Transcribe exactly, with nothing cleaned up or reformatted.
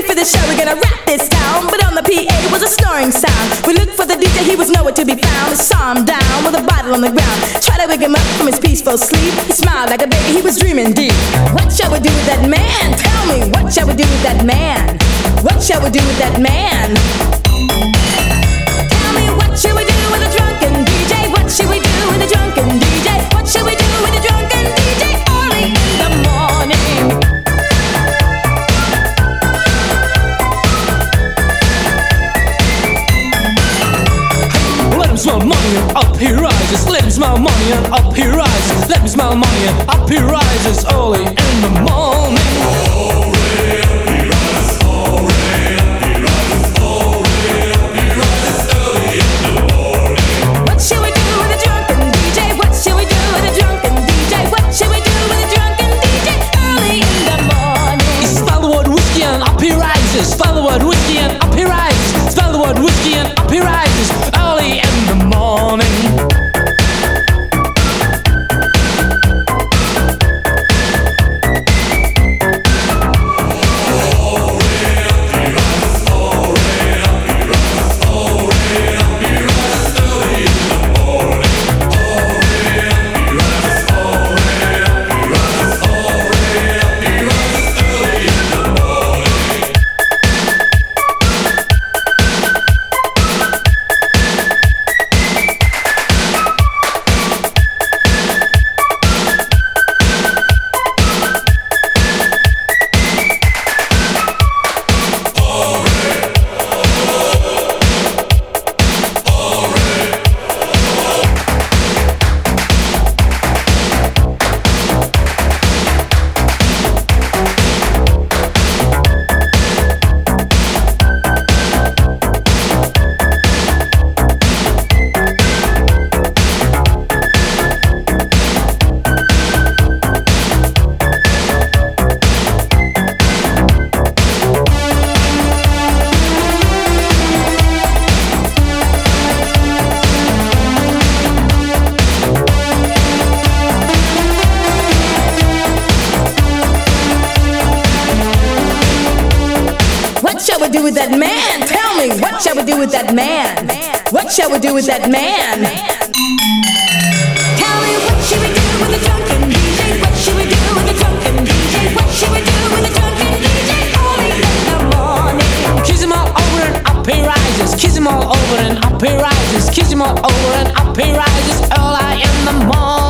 ready for the show, we're gonna rock this town. But on the P A was a snoring sound. We looked for the D J, he was nowhere to be found. We saw him down with a bottle on the ground. Tried to wake him up from his peaceful sleep. He smiled like a baby, he was dreaming deep. What shall we do with that man? Tell me, what shall we do with that man? What shall we do with that man? Tell me, what shall we do with a drunken D J? What shall we do with a drunken D J? What shall we do with a drunken D J early in the morning? Let him smell money and up he rises. Let him smell money and up he rises. Let him smell money and up he rises early in the morning. Already he rises, already he rises, already he rises early in the morning. What shall we do with a drunken D J? What shall we do with a drunken D J? What shall we do with a drunken D J early in the morning? He spell the word whiskey and up he rises. Spell the word whiskey and up he rises. Spell the word whiskey and up he rises early in the morning. Do with that man? Tell me, what shall we do with that man? What shall we do with that man? Tell me, what shall we do with a drunken D J? What shall we do with a drunken D J? What shall we do with a drunken D J early in the morning? Kiss him all over and up he rises. Kiss him all over and up he rises. Kiss him all over and up he rises early in the morning.